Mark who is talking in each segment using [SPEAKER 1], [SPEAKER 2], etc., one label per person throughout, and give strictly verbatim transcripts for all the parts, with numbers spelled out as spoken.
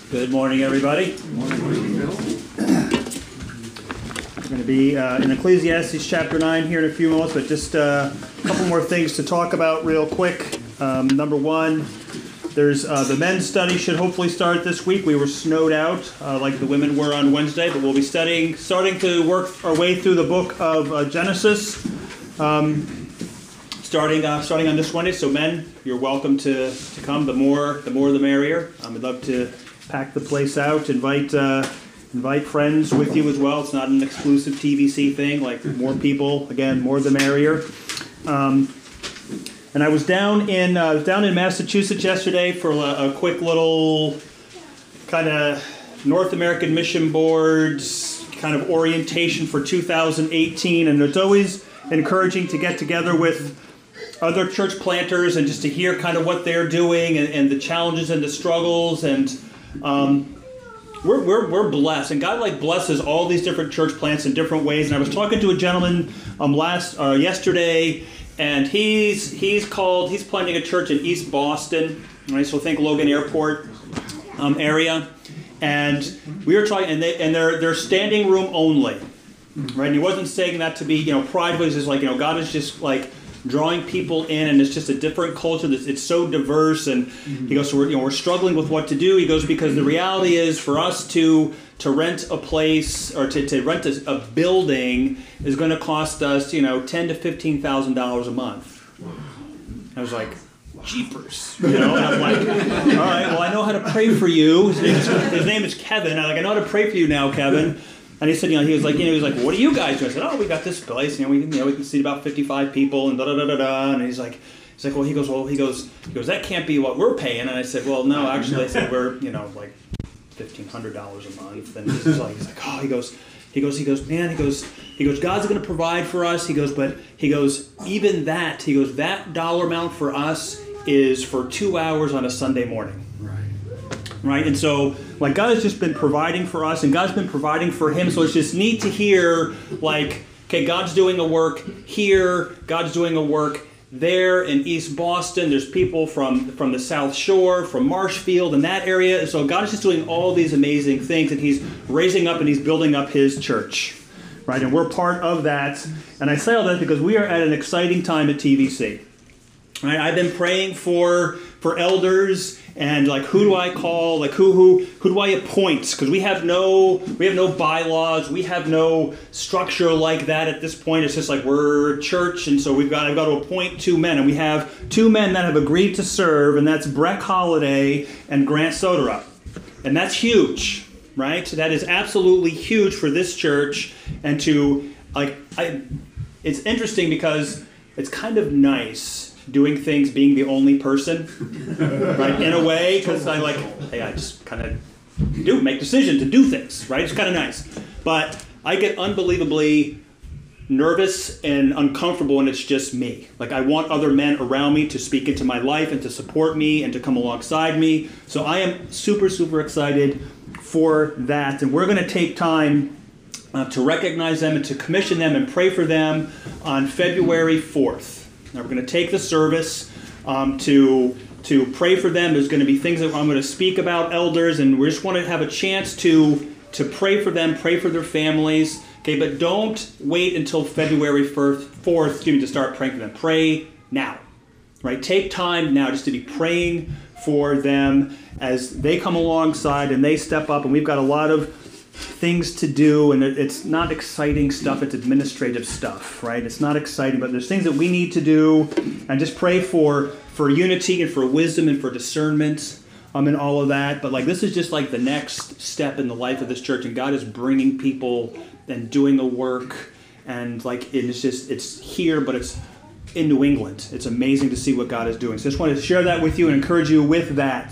[SPEAKER 1] Good morning, everybody.
[SPEAKER 2] Good morning, Bill.
[SPEAKER 1] We're going to be uh, in Ecclesiastes chapter nine here in a few moments, but just uh, a couple more things to talk about real quick. Um, number one, there's uh, the men's study should hopefully start this week. We were snowed out uh, like the women were on Wednesday, but we'll be studying, starting to work our way through the book of uh, Genesis. Um, Starting uh, starting on this Wednesday, so men, you're welcome to, to come. The more the more the merrier. Um, I'd love to pack the place out. Invite uh, invite friends with you as well. It's not an exclusive T V C thing. Like more people, again, more the merrier. Um, and I was down in uh, down in Massachusetts yesterday for a, a quick little kind of North American Mission Board's kind of orientation for two thousand eighteen, and it's always encouraging to get together with other church planters and just to hear kind of what they're doing and, and the challenges and the struggles. And um, we're, we're we're blessed, and God like blesses all these different church plants in different ways. And I was talking to a gentleman um last uh, yesterday, and he's he's called he's planting a church in East Boston, right? So think Logan Airport um, area, and we were talking, and they and they're they're standing room only, right? And he wasn't saying that to be you know prideful. He's just like you know God is just like drawing people in, and it's just a different culture. That's it's so diverse, and mm-hmm. he goes, so we're, you know, we're struggling with what to do. He goes, because the reality is for us to to rent a place or to, to rent a, a building is going to cost us, you know, ten to fifteen thousand dollars a month. I was like, jeepers, you know. And I'm like, all right, well, I know how to pray for you. His name is, his name is Kevin. I'm like, I know how to pray for you now, Kevin. And he said, you know, he was like, you know, he was like, what are you guys doing? I said, oh, we got this place, you know, we, you know, we can seat about fifty-five people, and da da da da da. And he's like, he's like, well, he goes, well, he goes, he goes, that can't be what we're paying. And I said, well, no, actually, I said we're, you know, like fifteen hundred dollars a month. And he's like, he's like, oh, he goes, he goes, he goes, man, he goes, he goes, God's going to provide for us. He goes, but he goes, even that, he goes, that dollar amount for us is for two hours on a Sunday morning. Right, and so like God has just been providing for us, and God's been providing for him. So it's just neat to hear, like, okay, God's doing a work here, God's doing a work there in East Boston. There's people from from the South Shore, from Marshfield, and that area. So God is just doing all these amazing things, and He's raising up and He's building up His church, right? And we're part of that. And I say all that because we are at an exciting time at T V C. Right, I've been praying for for elders. And like, who do I call? Like, who who who do I appoint? Because we have no we have no bylaws, we have no structure like that at this point. It's just like we're a church, and so we've got I've got to appoint two men, and we have two men that have agreed to serve, and that's Breck Holiday and Grant Soderup, and that's huge, right? That is absolutely huge for this church, and to like I. It's interesting because it's kind of nice doing things being the only person, right, in a way, because I like, hey, I just kind of do make decisions to do things, right? It's kind of nice. But I get unbelievably nervous and uncomfortable when it's just me. Like, I want other men around me to speak into my life and to support me and to come alongside me. So I am super, super excited for that. And we're going to take time uh, to recognize them and to commission them and pray for them on February fourth. Now we're going to take the service um, to to pray for them. There's going to be things that I'm going to speak about elders, and we just want to have a chance to to pray for them, pray for their families. Okay, but don't wait until February fourth, excuse me, to start praying for them. Pray now, right? Take time now just to be praying for them as they come alongside and they step up. And we've got a lot of things to do, and it's not exciting stuff, it's administrative stuff, right? It's not exciting, but there's things that we need to do, and just pray for for unity and for wisdom and for discernment um, and all of that. But like, this is just like the next step in the life of this church, and God is bringing people and doing the work, and like it's just, it's here, but it's in New England. It's amazing to see what God is doing. So I just wanted to share that with you and encourage you with that.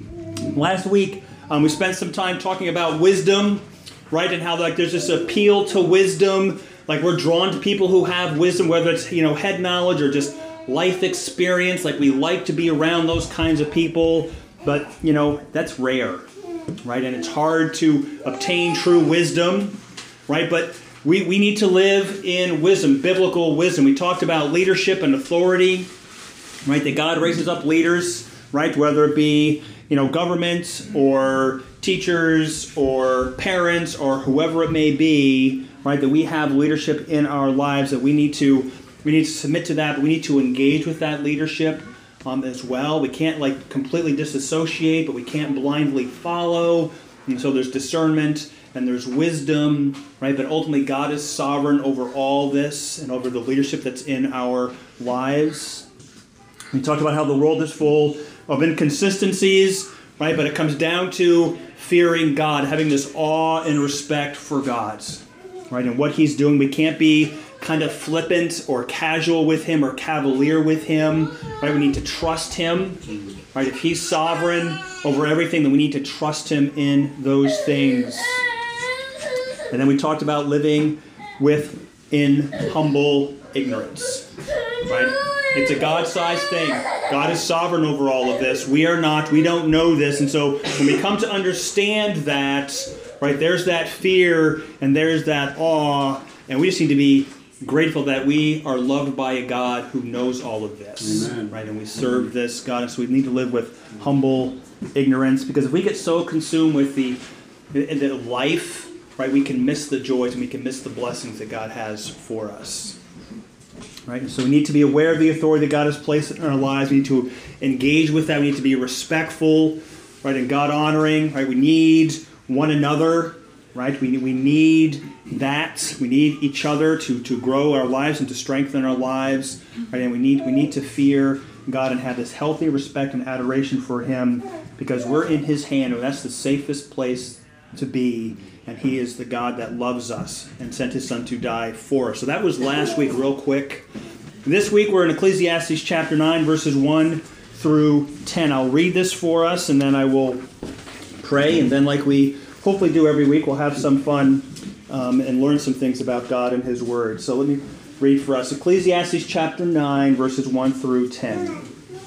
[SPEAKER 1] Last week, um, we spent some time talking about wisdom, right? And how like there's this appeal to wisdom. Like, we're drawn to people who have wisdom, whether it's, you know, head knowledge or just life experience. Like, we like to be around those kinds of people. But, you know, that's rare, right? And it's hard to obtain true wisdom, right? But we, we need to live in wisdom, biblical wisdom. We talked about leadership and authority, right? That God raises up leaders, right? Whether it be, you know, government or teachers or parents or whoever it may be, right, that we have leadership in our lives, that we need to we need to submit to that, but we need to engage with that leadership um, as well. We can't like completely disassociate, but we can't blindly follow. And so there's discernment and there's wisdom, right? But ultimately God is sovereign over all this and over the leadership that's in our lives. We talked about how the world is full of inconsistencies, right? But it comes down to fearing God, having this awe and respect for God, right? And what He's doing. We can't be kind of flippant or casual with Him or cavalier with Him, right? We need to trust Him, right? If He's sovereign over everything, then we need to trust Him in those things. And then we talked about living with in humble ignorance, right? It's a God-sized thing. God is sovereign over all of this. We are not. We don't know this. And so when we come to understand that, right, there's that fear and there's that awe, and we just need to be grateful that we are loved by a God who knows all of this. Amen. Right? And we serve this God. And so we need to live with humble ignorance, because if we get so consumed with the, the life, right, we can miss the joys and we can miss the blessings that God has for us. Right? So we need to be aware of the authority that God has placed in our lives. We need to engage with that. We need to be respectful, right, and God honoring. Right? We need one another. Right? We we need that. We need each other to, to grow our lives and to strengthen our lives. Right? And we need we need to fear God and have this healthy respect and adoration for Him, because we're in His hand, and that's the safest place to be. And He is the God that loves us and sent His Son to die for us. So that was last week, real quick. This week we're in Ecclesiastes chapter nine, verses one through ten. I'll read this for us, and then I will pray. And then, like we hopefully do every week, we'll have some fun um, and learn some things about God and His Word. So let me read for us. Ecclesiastes chapter nine, verses one through ten.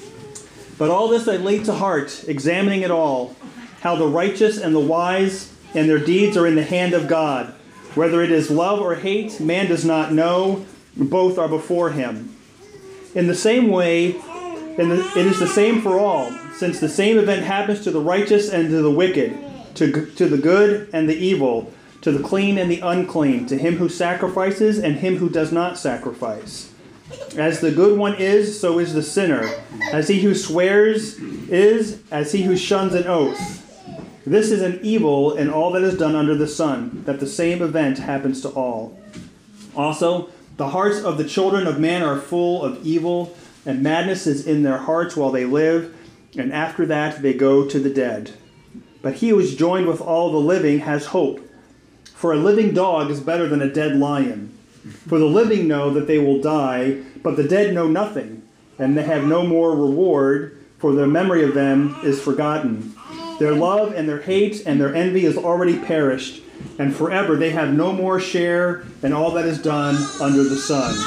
[SPEAKER 1] But all this I laid to heart, examining it all, how the righteous and the wise and their deeds are in the hand of God. Whether it is love or hate, man does not know. Both are before Him. In the same way, and it is the same for all, since the same event happens to the righteous and to the wicked, to, to the good and the evil, to the clean and the unclean, to him who sacrifices and him who does not sacrifice. As the good one is, so is the sinner. As he who swears is, as he who shuns an oath. This is an evil in all that is done under the sun, that the same event happens to all. Also, the hearts of the children of man are full of evil, and madness is in their hearts while they live, and after that they go to the dead. But he who is joined with all the living has hope. For a living dog is better than a dead lion. For the living know that they will die, but the dead know nothing, and they have no more reward, for the memory of them is forgotten. Their love and their hate and their envy is already perished, and forever they have no more share in all that is done under the sun.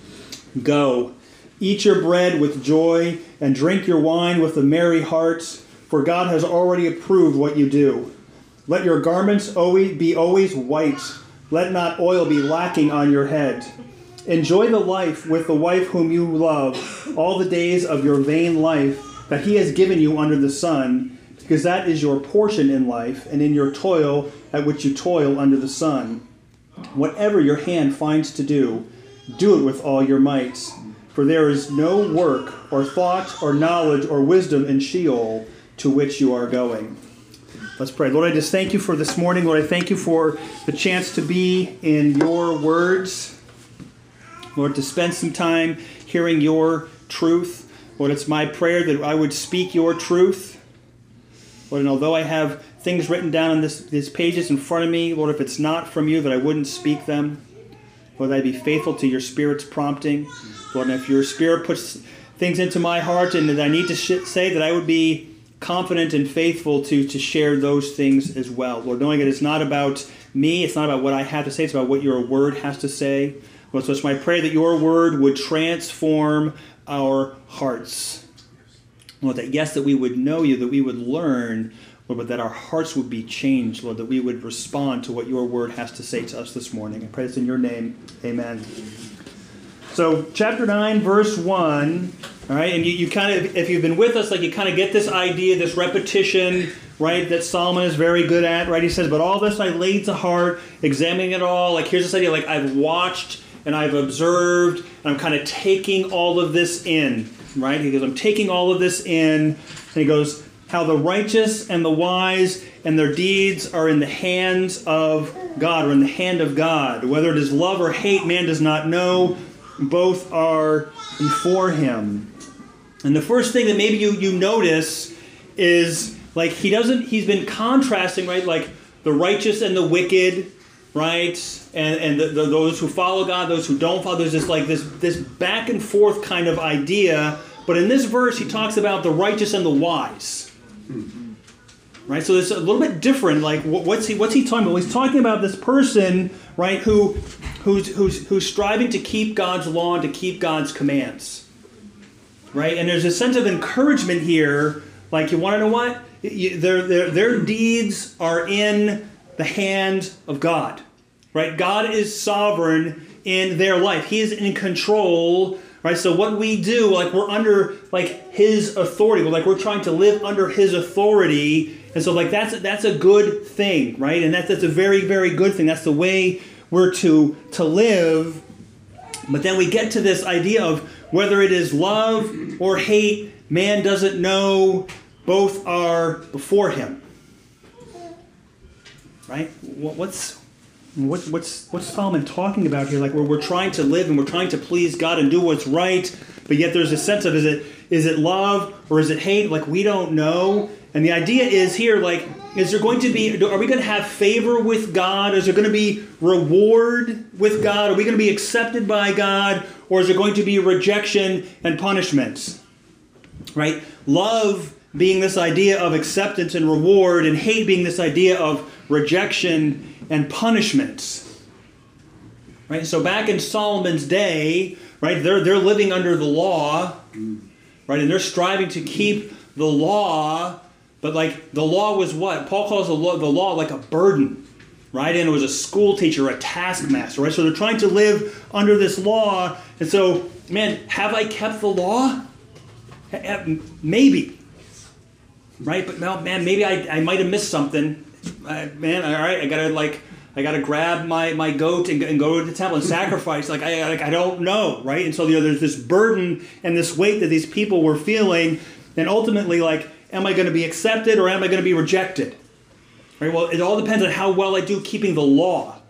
[SPEAKER 1] Go, eat your bread with joy, and drink your wine with a merry heart, for God has already approved what you do. Let your garments always be always white. Let not oil be lacking on your head. Enjoy the life with the wife whom you love, all the days of your vain life that He has given you under the sun, because that is your portion in life, and in your toil at which you toil under the sun. Whatever your hand finds to do, do it with all your might. For there is no work or thought or knowledge or wisdom in Sheol to which you are going. Let's pray. Lord, I just thank you for this morning. Lord, I thank you for the chance to be in your words. Lord, to spend some time hearing your truth. Lord, it's my prayer that I would speak your truth. Lord, and although I have things written down on this, these pages in front of me, Lord, if it's not from you, that I wouldn't speak them. Lord, that I be faithful to your Spirit's prompting. Lord, and if your Spirit puts things into my heart and that I need to sh- say, that I would be confident and faithful to, to share those things as well. Lord, knowing that it's not about me, it's not about what I have to say, it's about what your word has to say. Lord, so it's my prayer that your word would transform our hearts. Lord, that yes, that we would know you, that we would learn, Lord, but that our hearts would be changed, Lord, that we would respond to what your word has to say to us this morning. I pray this in your name. Amen. So, chapter nine, verse one, All right, and you, you kind of, if you've been with us, like you kind of get this idea, this repetition, right, that Solomon is very good at, right? He says, but all this I laid to heart, examining it all. Like here's this idea, like I've watched and I've observed, and I'm kind of taking all of this in, right? He goes, I'm taking all of this in, and he goes, how the righteous and the wise and their deeds are in the hands of God, or in the hand of God. Whether it is love or hate, man does not know. Both are before him. And the first thing that maybe you, you notice is, like, he doesn't, he's been contrasting, right, like the righteous and the wicked, right, and, and the, the, those who follow God, those who don't follow. There's this, like, this, this back and forth kind of idea. But in this verse, he talks about the righteous and the wise. Right, so it's a little bit different. Like, what's he? What's he talking about? Well, he's talking about this person, right, who, who's who's who's striving to keep God's law and to keep God's commands. Right, and there's a sense of encouragement here. Like, you want to know what? You, their their their deeds are in the hand of God. Right, God is sovereign in their life. He is in control. Right, so what we do, like we're under like His authority. We're like we're trying to live under His authority, and so like that's that's a good thing, right? And that's that's a very very good thing. That's the way we're to to live. But then we get to this idea of whether it is love or hate, man doesn't know. Both are before Him. Right? What's What, what's what's Solomon talking about here? Like we're we're trying to live and we're trying to please God and do what's right, but yet there's a sense of is it is it love or is it hate? Like we don't know. And the idea is here, like, is there going to be? Are we going to have favor with God? Is there going to be reward with God? Are we going to be accepted by God, or is there going to be rejection and punishment? Right? Love being this idea of acceptance and reward, and hate being this idea of rejection and punishment. Right? So back in Solomon's day, right, they're they're living under the law, right, and they're striving to keep the law, but like the law was what? Paul calls the law, the law like a burden, right? And it was a school teacher, a taskmaster, right? So they're trying to live under this law, and so, man, have I kept the law? Maybe. Right? But no, man, maybe I, I might have missed something. Uh, man, all right, I gotta like, I gotta grab my, my goat and, and go to the temple and sacrifice. Like I like I don't know, right? And so you know, there's this burden and this weight that these people were feeling, and ultimately, like, am I going to be accepted or am I going to be rejected? Right? Well, it all depends on how well I do keeping the law.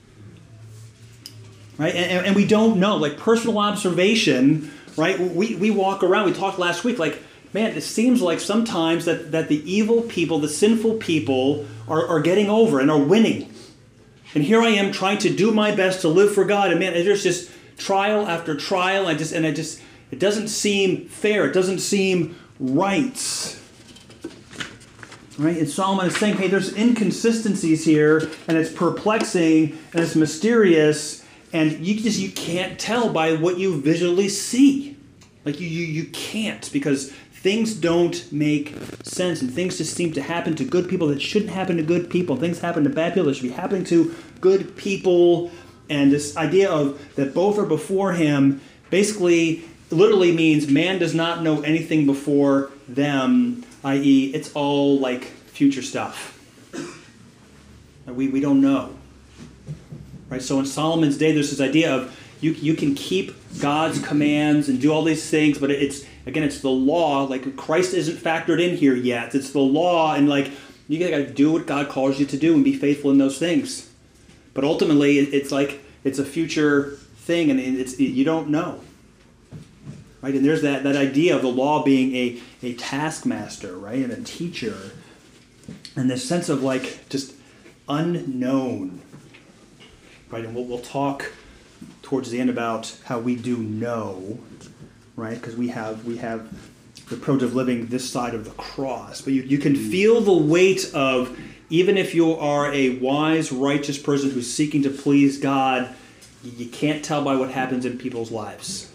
[SPEAKER 1] Right? And, and we don't know. Like personal observation, right? We we walk around. We talked last week, like. Man, it seems like sometimes that, that the evil people, the sinful people, are, are getting over and are winning. And here I am trying to do my best to live for God. And man, there's just trial after trial. I just and I just it doesn't seem fair. It doesn't seem right. Right? And Solomon is saying, hey, there's inconsistencies here, and it's perplexing and it's mysterious, and you just you can't tell by what you visually see. Like you you, you can't, because things don't make sense, and things just seem to happen to good people that shouldn't happen to good people. Things happen to bad people that should be happening to good people. And this idea of that both are before Him basically literally means man does not know anything before them, that is it's all like future stuff. We, we don't know. Right? So in Solomon's day, there's this idea of you, you can keep God's commands and do all these things, but it's Again, it's the law. Like Christ isn't factored in here yet. It's the law, and like you got to do what God calls you to do and be faithful in those things. But ultimately, it's like it's a future thing, and it's you don't know, right? And there's that that idea of the law being a a taskmaster, right, and a teacher, and this sense of like just unknown, right? And we'll we'll talk towards the end about how we do know. Right, because we have we have the approach of living this side of the cross. But you, you can feel the weight of, even if you are a wise, righteous person who's seeking to please God, you can't tell by what happens in people's lives.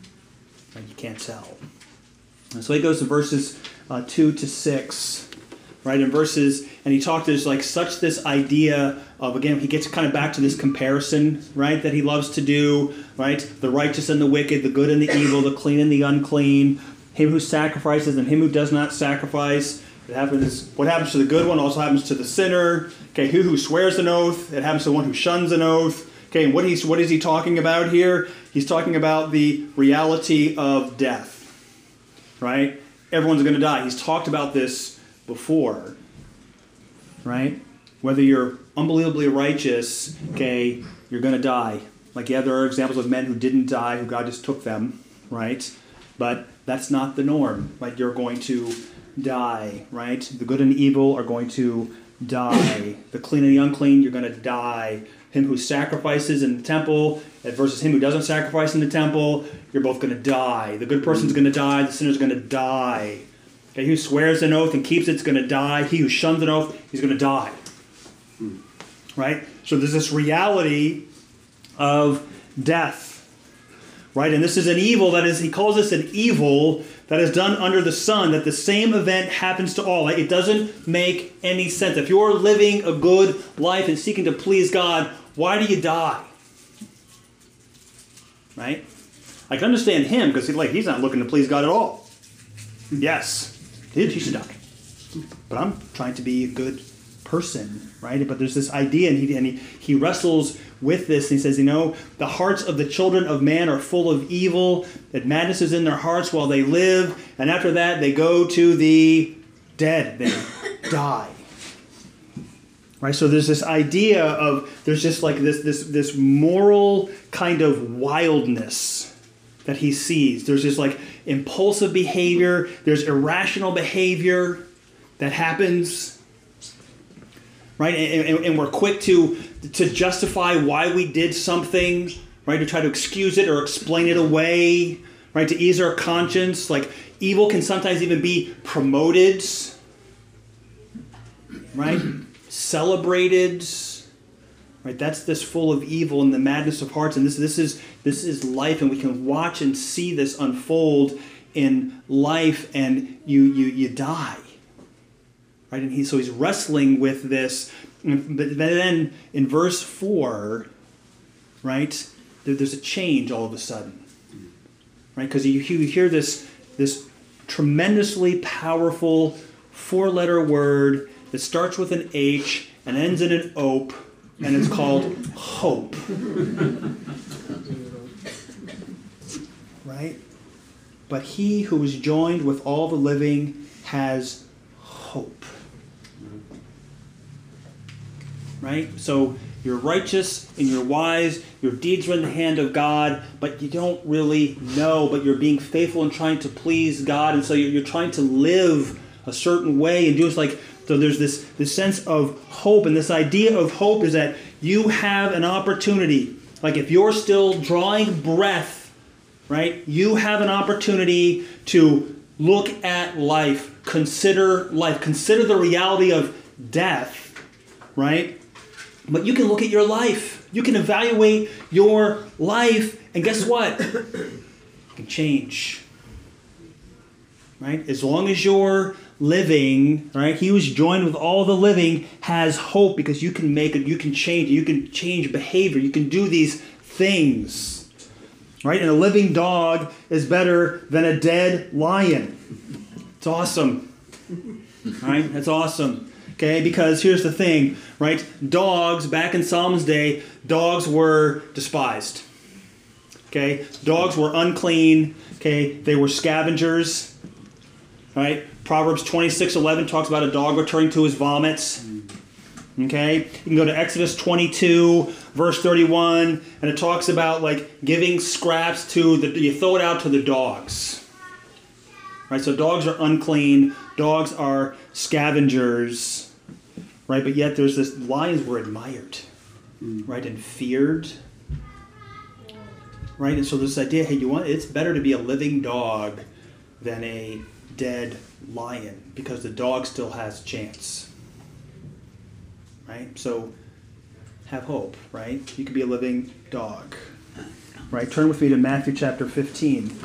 [SPEAKER 1] Right, you can't tell. And so he goes to verses uh, two to six. right, in verses, and he talked, there's like such this idea of, again, he gets kind of back to this comparison, right, that he loves to do, right, the righteous and the wicked, the good and the evil, the clean and the unclean, him who sacrifices and him who does not sacrifice. It happens, what happens to the good one also happens to the sinner. Okay, who who swears an oath, it happens to the one who shuns an oath. Okay, and what he's what is he talking about here? He's talking about the reality of death, right? Everyone's going to die. He's talked about this before, right? Whether you're unbelievably righteous, okay, you're going to die. Like, yeah, there are examples of men who didn't die, who God just took them, right? But that's not the norm. Like, you're going to die, right? The good and the evil are going to die. The clean and the unclean, you're going to die. Him who sacrifices in the temple versus him who doesn't sacrifice in the temple, you're both going to die. The good person's going to die. The sinner's going to die. Okay, he who swears an oath and keeps it's going to die. He who shuns an oath, he's going to die. Right? So there's this reality of death. Right? And this is an evil that is, he calls this an evil that is done under the sun, that the same event happens to all. Like, it doesn't make any sense. If you're living a good life and seeking to please God, why do you die? Right? I can understand him because he, like, he's not looking to please God at all. Yes, he, he should die. But I'm trying to be a good person, right? But there's this idea, and he, and he, he wrestles with this, and he says, you know, the hearts of the children of man are full of evil, that madness is in their hearts while they live, and after that they go to the dead, they die. Right? So there's this idea of, there's just like this, this, this moral kind of wildness that he sees. There's this like impulsive behavior, there's irrational behavior that happens. Right, and, and, and we're quick to to justify why we did something, right? To try to excuse it or explain it away, right? To ease our conscience. Like, evil can sometimes even be promoted, right? Celebrated, right? That's this full of evil and the madness of hearts, and this this is this is life, and we can watch and see this unfold in life, and you you you die. Right, and he so he's wrestling with this, but then in verse four, right, there, there's a change all of a sudden, right? Because you, you hear this this tremendously powerful four-letter word that starts with an H and ends in an ope, and it's called hope. Right, but he who is joined with all the living has hope. Right? So you're righteous and you're wise, your deeds are in the hand of God, but you don't really know, but you're being faithful and trying to please God, and so you're, you're trying to live a certain way and do it like, so there's this, this sense of hope, and this idea of hope is that you have an opportunity. Like, if you're still drawing breath, right, you have an opportunity to look at life, consider life, consider the reality of death, right? But you can look at your life. You can evaluate your life. And guess what? It can change. Right? As long as you're living, right? He who's joined with all the living has hope, because you can make it, you can change it. You can change behavior. You can do these things. Right? And a living dog is better than a dead lion. It's awesome. Right? That's awesome. Okay, because here's the thing, right? Dogs, back in Solomon's day, dogs were despised. Okay, dogs were unclean. Okay, they were scavengers. Right? Proverbs twenty-six eleven talks about a dog returning to his vomits. Okay, you can go to Exodus twenty-two, verse thirty-one, and it talks about like giving scraps to the, you throw it out to the dogs. Right, so dogs are unclean. Dogs are scavengers. Right, but yet there's this, lions were admired, right, and feared. Right, and so this idea, hey, you want, it's better to be a living dog than a dead lion, because the dog still has a chance. Right, so have hope, right? You could be a living dog. Right, turn with me to Matthew chapter fifteen.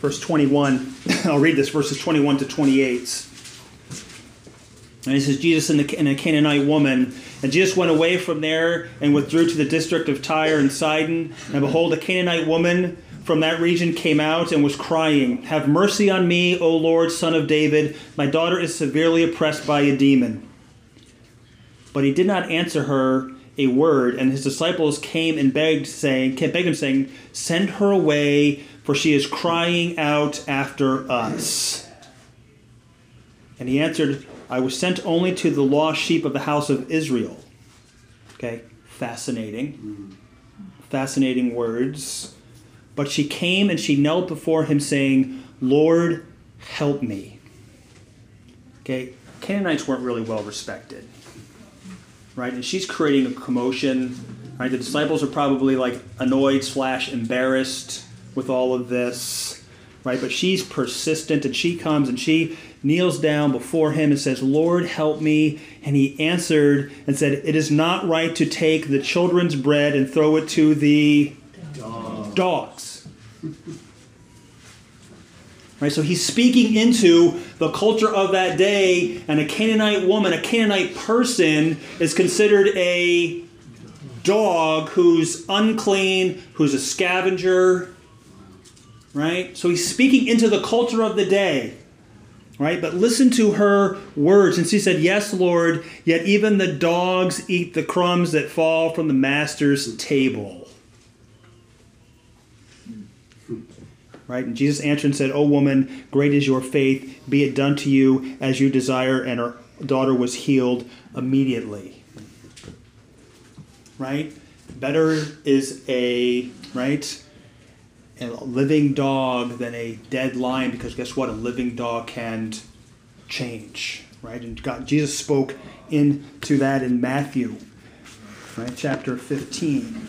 [SPEAKER 1] verse twenty-one. I'll read this, verses twenty-one to twenty-eight. And it says, Jesus and, the, and a Canaanite woman. And Jesus went away from there and withdrew to the district of Tyre and Sidon. And behold, a Canaanite woman from that region came out and was crying, "Have mercy on me, O Lord, Son of David. My daughter is severely oppressed by a demon." But he did not answer her a word. And his disciples came and begged, saying, begged him, saying, "Send her away, for she is crying out after us." And he answered, "I was sent only to the lost sheep of the house of Israel." Okay, fascinating. Fascinating words. But she came and she knelt before him, saying, "Lord, help me." Okay, Canaanites weren't really well respected. Right? And she's creating a commotion. Right? The disciples are probably like annoyed slash embarrassed with all of this. Right? But she's persistent, and she comes and she kneels down before him and says, "Lord, help me." And he answered and said, "It is not right to take the children's bread and throw it to the dogs." dogs. Right, so he's speaking into the culture of that day, and a Canaanite woman, a Canaanite person, is considered a dog who's unclean, who's a scavenger. Right? So he's speaking into the culture of the day. Right? But listen to her words. And she said, "Yes, Lord, yet even the dogs eat the crumbs that fall from the master's table." Right? And Jesus answered and said, "O woman, great is your faith. Be it done to you as you desire." And her daughter was healed immediately. Right? Better is a, right, a living dog than a dead lion, because guess what? A living dog can change. Right? And God, Jesus spoke into that in Matthew, right, chapter fifteen.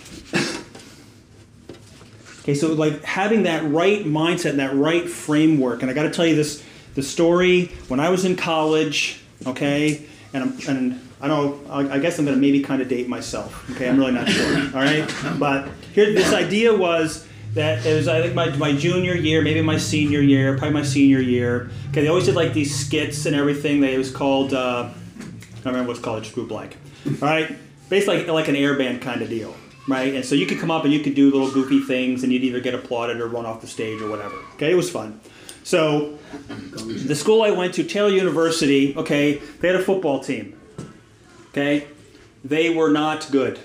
[SPEAKER 1] Okay, so like having that right mindset and that right framework, and I got to tell you this: the story when I was in college. Okay, and I'm, and I don't. I guess I'm going to maybe kind of date myself. Okay, I'm really not sure. All right, but here, this idea was that it was I think my my junior year, maybe my senior year, probably my senior year. Okay, they always did like these skits and everything. They it was called. Uh, I don't remember what it's called. I just grew blank. All right, basically like, like an air band kind of deal. Right, and so you could come up and you could do little goofy things, and you'd either get applauded or run off the stage or whatever. Okay, it was fun. So the school I went to, Taylor University, okay, they had a football team. Okay, they were not good.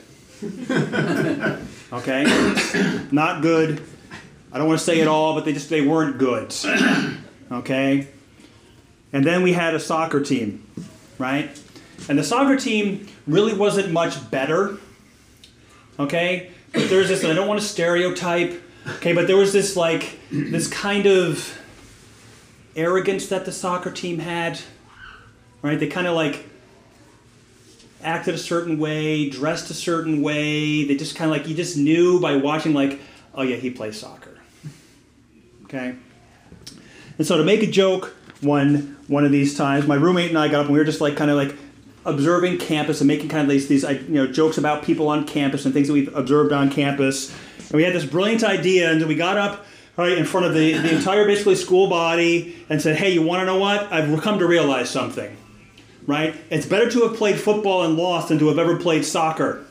[SPEAKER 1] Okay, not good. I don't want to say it all, but they just they weren't good. Okay, and then we had a soccer team, right? And the soccer team really wasn't much better. Okay, but there's this, and I don't want to stereotype, okay, but there was this like, this kind of arrogance that the soccer team had, right? They kind of like acted a certain way, dressed a certain way. They just kind of like, you just knew by watching like, oh yeah, he plays soccer, okay? And so to make a joke one, one of these times, my roommate and I got up and we were just like kind of like, observing campus and making kind of these, these you know, jokes about people on campus and things that we've observed on campus. And we had this brilliant idea, and we got up right in front of the, the entire basically school body and said, "Hey, you want to know what? I've come to realize something. Right? It's better to have played football and lost than to have ever played soccer."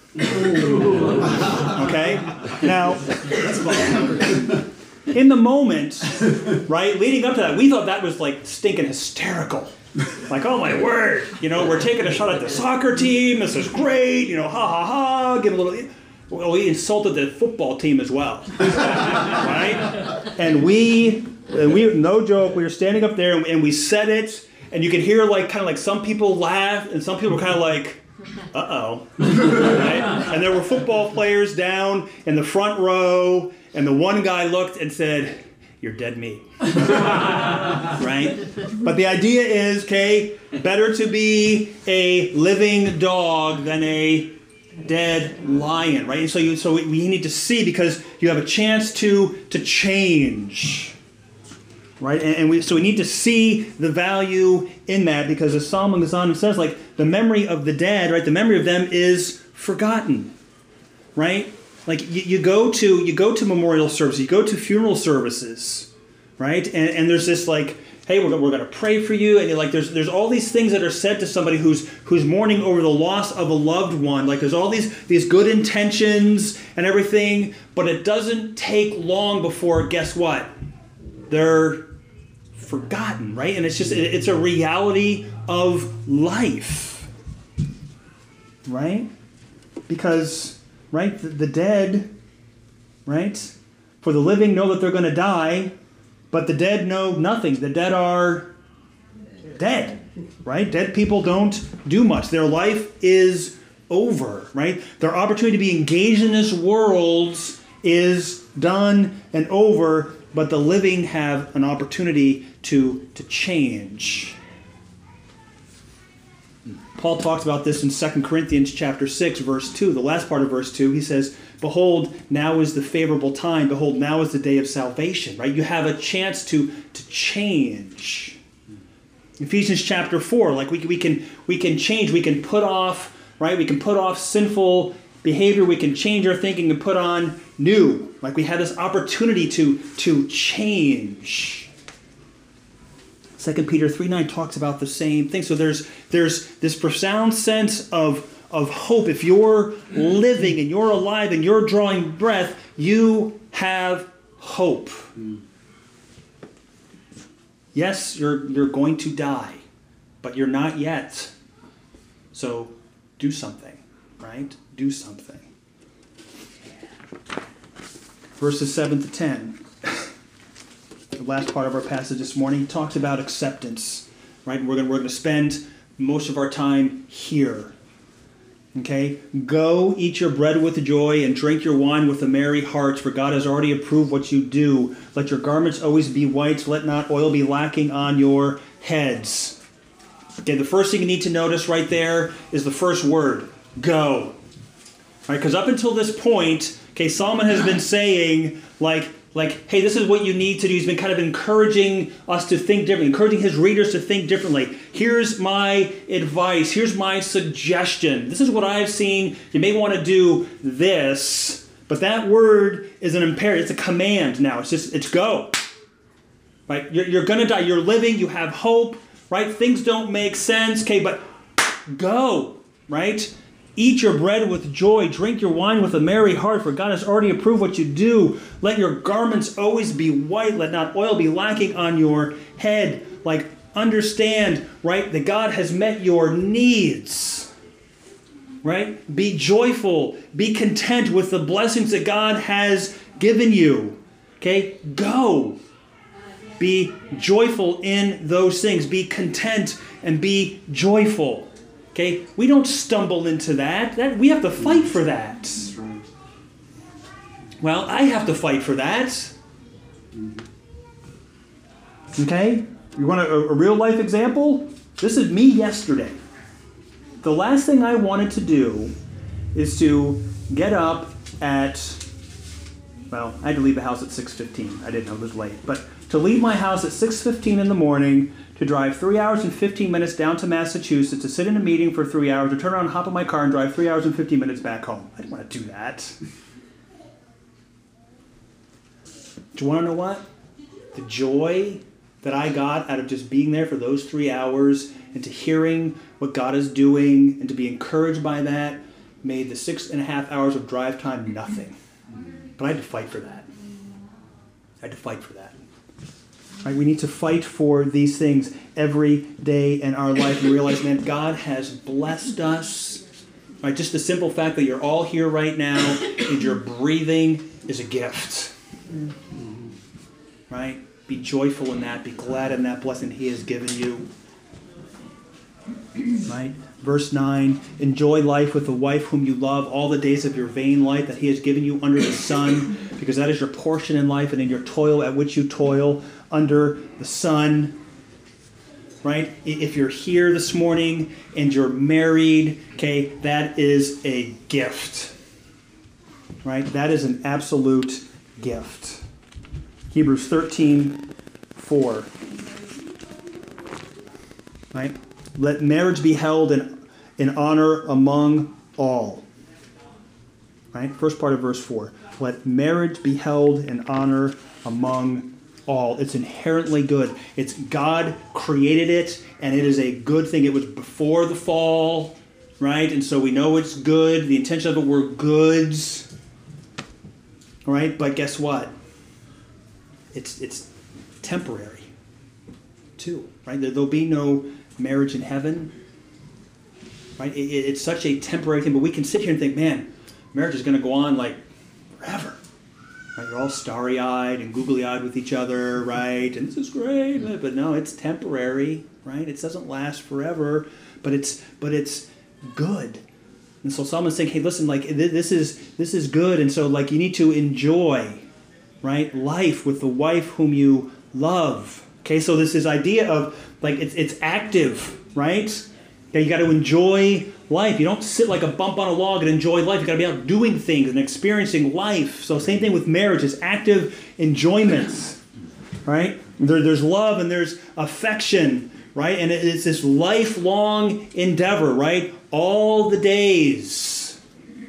[SPEAKER 1] Okay? Now, in the moment, right, leading up to that, we thought that was like stinking hysterical. Like, oh my word, you know, we're taking a shot at the soccer team. This is great, you know, ha ha ha. Give a little. Well, we insulted the football team as well, right? And we, and we, no joke, we were standing up there and, and we said it, and you could hear like kind of like some people laugh and some people were kind of like, uh oh, right? And there were football players down in the front row, and the one guy looked and said, "You're dead meat." Right? But the idea is, okay, better to be a living dog than a dead lion, right? And so you, so we need to see, because you have a chance to to change, right? And, and we so we need to see the value in that, because as Solomon goes on and says, like, the memory of the dead, right? The memory of them is forgotten, right? Like you, you go to you go to memorial services, you go to funeral services, right? And, and there's this like, hey, we're, we're going to pray for you. And like, there's there's all these things that are said to somebody who's who's mourning over the loss of a loved one. Like there's all these, these good intentions and everything, but it doesn't take long before, guess what? They're forgotten, right? And it's just, it, it's a reality of life, right? Because, right, the, the dead, right? For the living know that they're going to die, but the dead know nothing. The dead are dead, right? Dead people don't do much. Their life is over, right? Their opportunity to be engaged in this world is done and over, but the living have an opportunity to, to change. Paul talks about this in Second Corinthians chapter six, verse two. The last part of verse two, he says, behold, now is the favorable time. Behold, now is the day of salvation. Right? You have a chance to, to change. Ephesians chapter four, like we, we can we can change, we can put off, right? We can put off sinful behavior, we can change our thinking and put on new. Like we have this opportunity to, to change. Second Peter three nine talks about the same thing. So there's there's this profound sense of, of hope. If you're living and you're alive and you're drawing breath, you have hope. Mm. Yes, you're you're going to die, but you're not yet. So do something, right? Do something. Verses seven to ten. The last part of our passage this morning talks about acceptance, right? We're going we're going to spend most of our time here. Okay? Go eat your bread with joy and drink your wine with a merry heart, for God has already approved what you do. Let your garments always be white, let not oil be lacking on your heads. Okay, the first thing you need to notice right there is the first word, go. Right? Because up until this point, okay, Solomon has been saying, like, Like, hey, this is what you need to do. He's been kind of encouraging us to think differently, encouraging his readers to think differently. Here's my advice. Here's my suggestion. This is what I've seen. You may want to do this, but that word is an imperative. It's a command now. It's just, it's go. Right? You're, you're going to die. You're living. You have hope. Right? Things don't make sense. Okay, but go. Right? Eat your bread with joy, drink your wine with a merry heart, for God has already approved what you do. Let your garments always be white, let not oil be lacking on your head. Like, understand, right, that God has met your needs. Right? Be joyful, be content with the blessings that God has given you. Okay? Go. Be joyful in those things. Be content and be joyful. Okay, we don't stumble into that. That we have to fight for that.
[SPEAKER 2] That's right.
[SPEAKER 1] Well, I have to fight for that. Okay, you want a, a real life example? This is me yesterday. The last thing I wanted to do is to get up at, well, I had to leave the house at six fifteen. I didn't know it was late, but to leave my house at six fifteen in the morning, to drive three hours and fifteen minutes down to Massachusetts, to sit in a meeting for three hours, to turn around, hop in my car, and drive three hours and fifteen minutes back home. I didn't want to do that. Do you want to know what? The joy that I got out of just being there for those three hours and to hearing what God is doing and to be encouraged by that made the six and a half hours of drive time nothing. But I had to fight for that. I had to fight for that. Right, we need to fight for these things every day in our life and realize, man, God has blessed us. Right, just the simple fact that you're all here right now and you're breathing is a gift. Right? Be joyful in that. Be glad in that blessing He has given you. Right? Verse nine, enjoy life with the wife whom you love all the days of your vain life that He has given you under the sun, because that is your portion in life and in your toil at which you toil under the sun. Right? If you're here this morning and you're married, okay, that is a gift. Right? That is an absolute gift. Hebrews thirteen four. Right? Let marriage be held in, in honor among all. Right? First part of verse four. Let marriage be held in honor among all. It's inherently good. It's God created it, and it is a good thing. It was before the fall, right? And so we know it's good. The intention of it were goods, right? But guess what? It's it's temporary, too, right? There, there'll be no marriage in heaven, right? It, it, it's such a temporary thing, but we can sit here and think, man, marriage is going to go on like forever. Right? You're all starry-eyed and googly-eyed with each other, right? And this is great, but no, it's temporary, right? It doesn't last forever, but it's but it's good. And so Solomon's saying, hey, listen, like this is this is good, and so like you need to enjoy, right, life with the wife whom you love. Okay, so this is idea of like it's it's active, right? Okay, you got to enjoy life. You don't sit like a bump on a log and enjoy life. You got to be out doing things and experiencing life. So same thing with marriage. It's active enjoyments, right? There, there's love and there's affection, right? And it, it's this lifelong endeavor, right? All the days,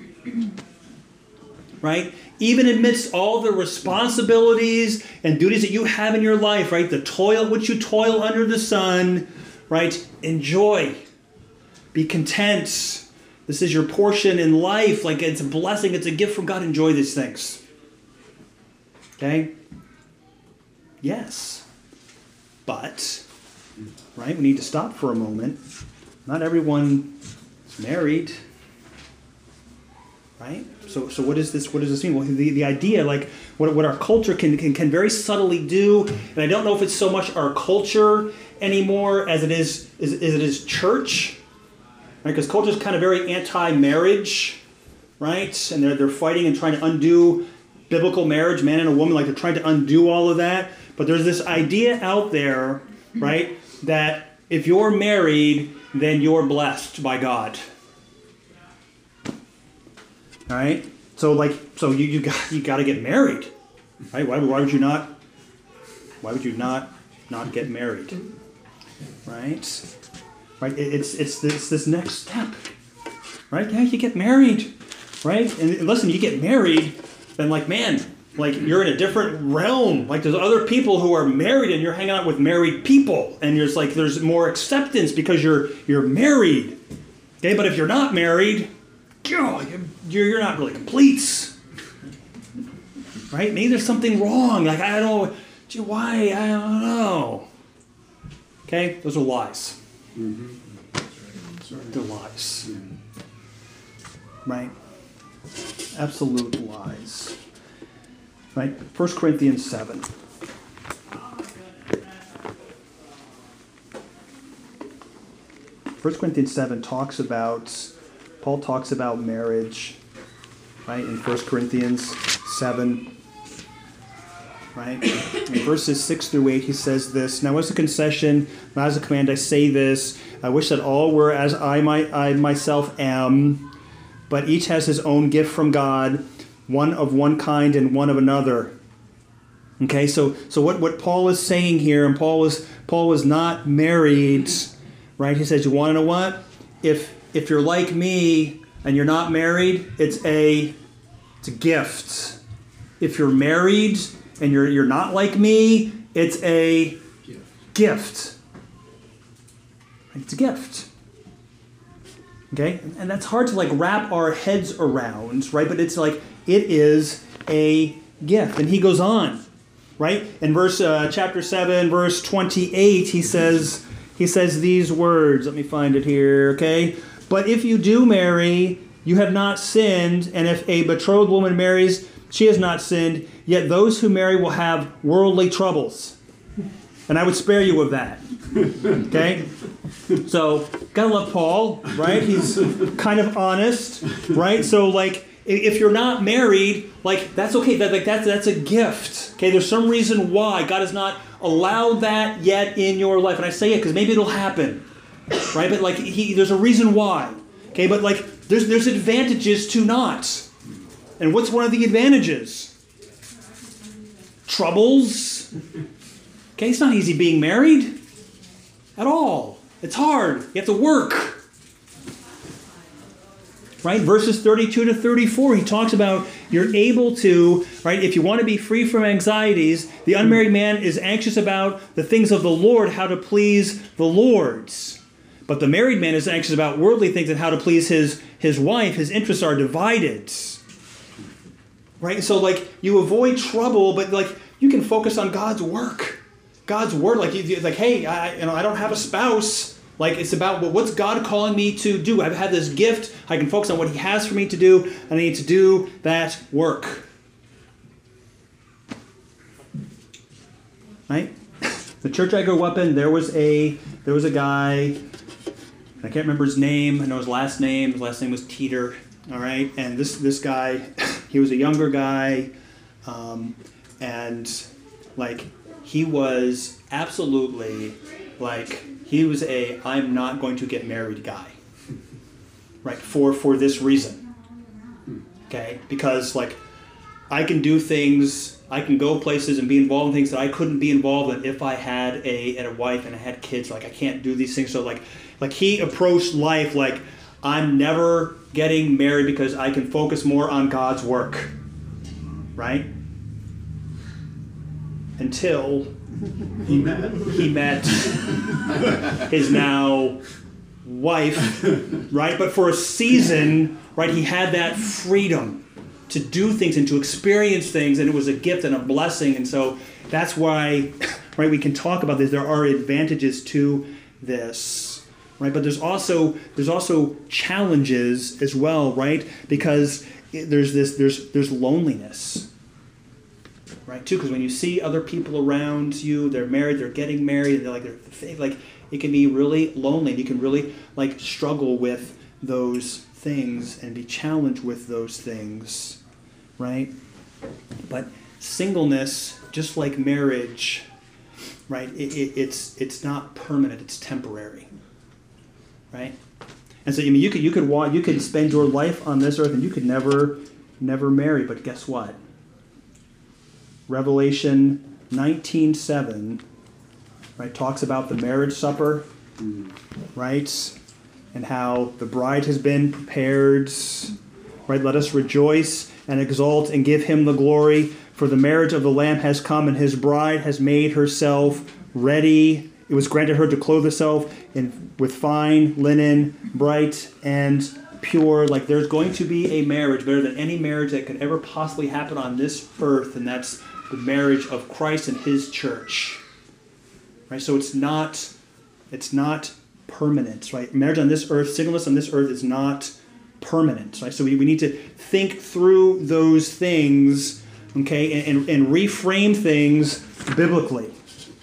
[SPEAKER 1] right? Even amidst all the responsibilities and duties that you have in your life, right? The toil which you toil under the sun, right? Enjoy. Be content. This is your portion in life. Like it's a blessing. It's a gift from God. Enjoy these things. Okay? Yes. But, right, we need to stop for a moment. Not everyone is married. Right? So so what is this what does this mean? Well, the, the idea, like what what our culture can, can can very subtly do, and I don't know if it's so much our culture anymore as it is as, as it is church. Right? Because culture is kind of very anti-marriage, right? And they're they're fighting and trying to undo biblical marriage, man and a woman, like they're trying to undo all of that. But there's this idea out there, right, that if you're married, then you're blessed by God. All right? So like so you, you got you got to get married. Right? Why why would you not why would you not not get married? Right? Right? It's it's this this next step. Right? Yeah, you get married. Right? And listen, you get married, then like man, like you're in a different realm. Like there's other people who are married and you're hanging out with married people, and there's like there's more acceptance because you're you're married. Okay, but if you're not married, you're you're not really complete. Right? Maybe there's something wrong. Like I don't know why, I don't know. Okay? Those are lies.
[SPEAKER 2] Mm-hmm.
[SPEAKER 1] They're lies. Right? Absolute lies. Right? First Corinthians seven. First Corinthians seven talks about, Paul talks about marriage, right? In First Corinthians seven. Right? In verses six through eight, he says this, now as a concession, not as a command, I say this, I wish that all were as I, my, I myself am, but each has his own gift from God, one of one kind and one of another. Okay, so so what, what Paul is saying here, and Paul was Paul was not married, right? He says, you want to know what? If if you're like me and you're not married, it's a it's a gift. If you're married and you're you're not like me, it's a gift. gift. It's a gift. Okay? And that's hard to like wrap our heads around, right? But it's like it is a gift. And he goes on, right? In verse uh, chapter seven, verse twenty-eight, he says he says these words. Let me find it here, okay? But if you do marry, you have not sinned, and if a betrothed woman marries, she has not sinned, yet those who marry will have worldly troubles. And I would spare you of that. Okay? So, gotta love Paul, right? He's kind of honest, right? So, like, if you're not married, like, that's okay. That, like, that's, that's a gift. Okay? There's some reason why God has not allowed that yet in your life. And I say it because maybe it'll happen, right? But, like, he, there's a reason why. Okay? But, like, there's there's advantages to not. And what's one of the advantages? Troubles. Okay, it's not easy being married at all. It's hard. You have to work. right? Verses thirty-two to thirty-four, he talks about you're able to, right, if you want to be free from anxieties, the unmarried man is anxious about the things of the Lord, how to please the Lord's. But the married man is anxious about worldly things and how to please his, his wife. His interests are divided. Right? So, like, you avoid trouble, but, like, you can focus on God's work. God's word. Like, you, like hey, I, you know, I don't have a spouse. Like, it's about, well, what's God calling me to do? I've had this gift. I can focus on what he has for me to do, and I need to do that work. Right? The church I grew up in, there was a there was a guy, I can't remember his name. I know his last name. His last name was Teeter. All right? And this, this guy, he was a younger guy, um, and, like, he was absolutely, like, he was a I'm not going to get married guy. Right? For, for this reason. Okay? Because, like, I can do things, I can go places and be involved in things that I couldn't be involved in if I had a, had a wife and I had kids. Like, I can't do these things. So, like, like he approached life like, I'm never getting married because I can focus more on God's work. Right? Until
[SPEAKER 2] he met,
[SPEAKER 1] he met his now wife, right? But for a season, right, he had that freedom to do things and to experience things, and it was a gift and a blessing. And so that's why, right, we can talk about this. There are advantages to this, right? But there's also there's also challenges as well, right? Because there's this there's there's loneliness. Right, too, because when you see other people around you, they're married, they're getting married, and they're like, they're like, it can be really lonely. You can really like struggle with those things and be challenged with those things, right? But singleness, just like marriage, right? It, it, it's it's not permanent; it's temporary, right? And so, I mean, you could you could walk, you could spend your life on this earth, and you could never never marry. But guess what? Revelation nineteen seven, right, talks about the marriage supper, right, and how the bride has been prepared, right? Let us rejoice and exult and give him the glory, for the marriage of the Lamb has come, and his bride has made herself ready. It was granted her to clothe herself in with fine linen, bright and pure. Like, there's going to be a marriage better than any marriage that could ever possibly happen on this earth, and that's the marriage of Christ and his church. Right? So it's not it's not permanent, right? Marriage on this earth, singleness on this earth is not permanent. Right? So we, we need to think through those things, okay, and, and, and reframe things biblically.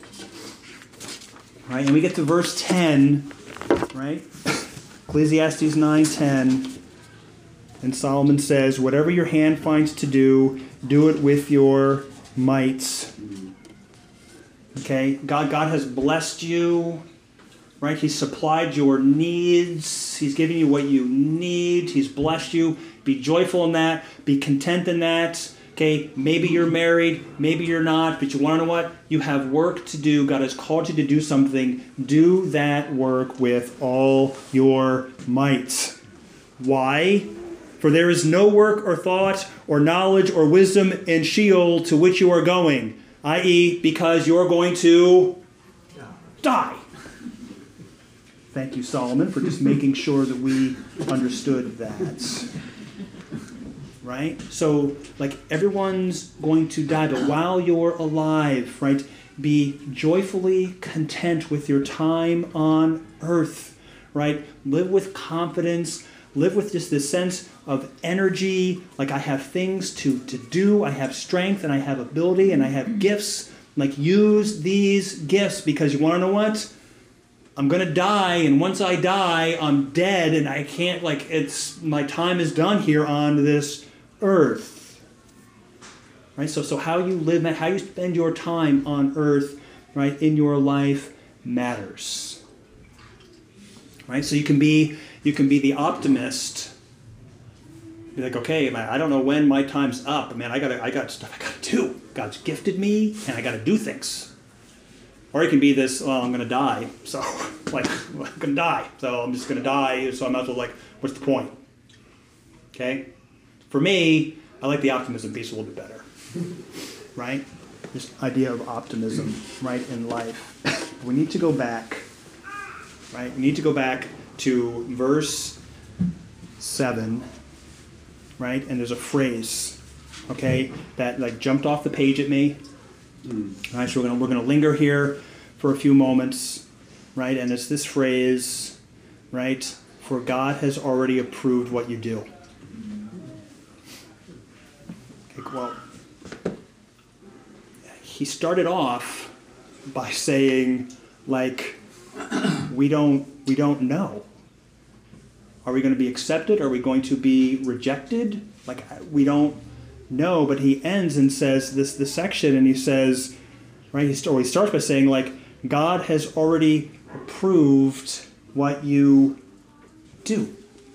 [SPEAKER 1] Right? And we get to verse ten, right? Ecclesiastes nine ten. And Solomon says, whatever your hand finds to do, do it with your might. Okay, God, God has blessed you, right? He's supplied your needs. He's given you what you need. He's blessed you. Be joyful in that. Be content in that. Okay, maybe you're married, maybe you're not, but you want to know what? You have work to do. God has called you to do something. Do that work with all your might. Why? For there is no work or thought or knowledge or wisdom in Sheol to which you are going, that is, because you're going to die. Thank you, Solomon, for just making sure that we understood that. Right? So, like, everyone's going to die, but while you're alive, right, be joyfully content with your time on earth, right? Live with confidence. Live with just this sense of energy, like I have things to, to do, I have strength, and I have ability, and I have gifts. Like, use these gifts, because you want to know what? I'm going to die, and once I die, I'm dead, and I can't, like, it's, my time is done here on this earth. Right? So, so how you live, how you spend your time on earth, right, in your life matters. Right? So you can be you can be the optimist. Be like, okay, man, I don't know when my time's up. Man, I got I got stuff I got to do. God's gifted me, and I got to do things. Or it can be this, well, I'm going to die, so like I'm going to die, so I'm just going to die. So I'm out to like, what's the point? Okay? For me, I like the optimism piece a little bit better. Right? This idea of optimism, right, in life. We need to go back, right? We need to go back to verse seven, right? And there's a phrase, okay, that like jumped off the page at me. Mm. All right, so we're gonna we're gonna linger here for a few moments, right? And it's this phrase, right? For God has already approved what you do. Okay, well, he started off by saying, like, we don't we don't know. Are we going to be accepted? Are we going to be rejected? Like, we don't know. But he ends and says this this section, and he says, right? He, st- he starts by saying, like, God has already approved what you do.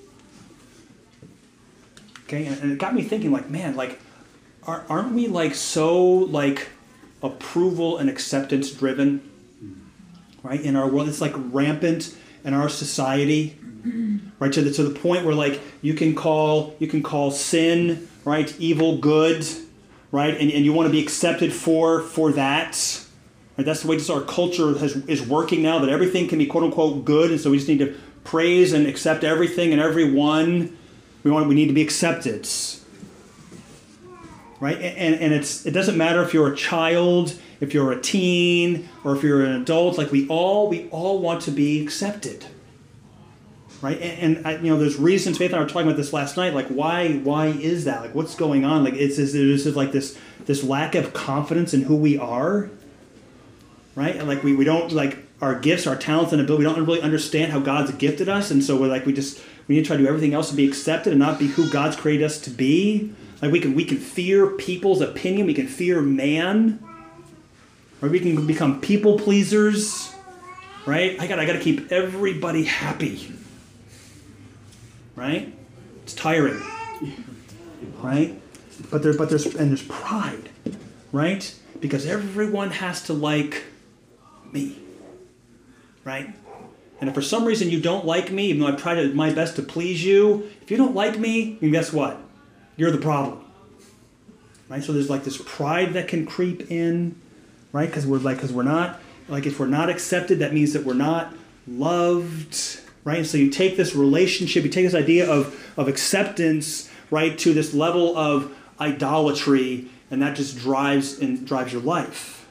[SPEAKER 1] Okay, and, and it got me thinking, like, man, like, are, aren't we like so like approval and acceptance driven? Right, in our world, it's like rampant in our society, right? To the to the point where like you can call you can call sin, right, evil good, right, and and you want to be accepted for for that. Right? That's the way just our culture has is working now. That everything can be quote unquote good, and so we just need to praise and accept everything and everyone. We want we need to be accepted, right? And and it's it doesn't matter if you're a child, if you're a teen, or if you're an adult, like we all we all want to be accepted, right? And, and I, you know, there's reasons. Faith and I were talking about this last night. Like, why why is that? Like, what's going on? Like, it's there's just like this this lack of confidence in who we are, right? And like we, we don't like our gifts, our talents, and ability. We don't really understand how God's gifted us, and so we're like we just we need to try to do everything else to be accepted and not be who God's created us to be. Like we can we can fear people's opinion. We can fear man. Or we can become people pleasers, right? I got I got to keep everybody happy, right? It's tiring, right? But there, but there's and there's pride, right? Because everyone has to like me, right? And if for some reason you don't like me, even though I've tried my best to please you, if you don't like me, then guess what? You're the problem, right? So there's like this pride that can creep in. Right, because we're like, because we're not like, if we're not accepted, that means that we're not loved. Right, and so you take this relationship, you take this idea of of acceptance, right, to this level of idolatry, and that just drives and drives your life.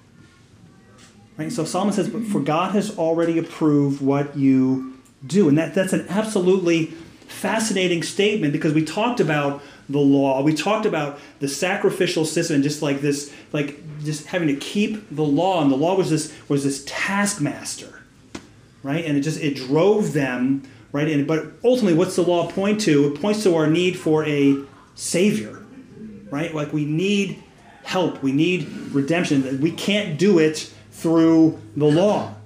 [SPEAKER 1] Right, so Solomon says, "But for God has already approved what you do," and that that's an absolutely fascinating statement because we talked about the law, we talked about the sacrificial system, and just like this, like just having to keep the law, and the law was this was this taskmaster, right? And it just it drove them, right? And but ultimately, what's the law point to? It points to our need for a savior, right? Like we need help, we need redemption. We can't do it through the law,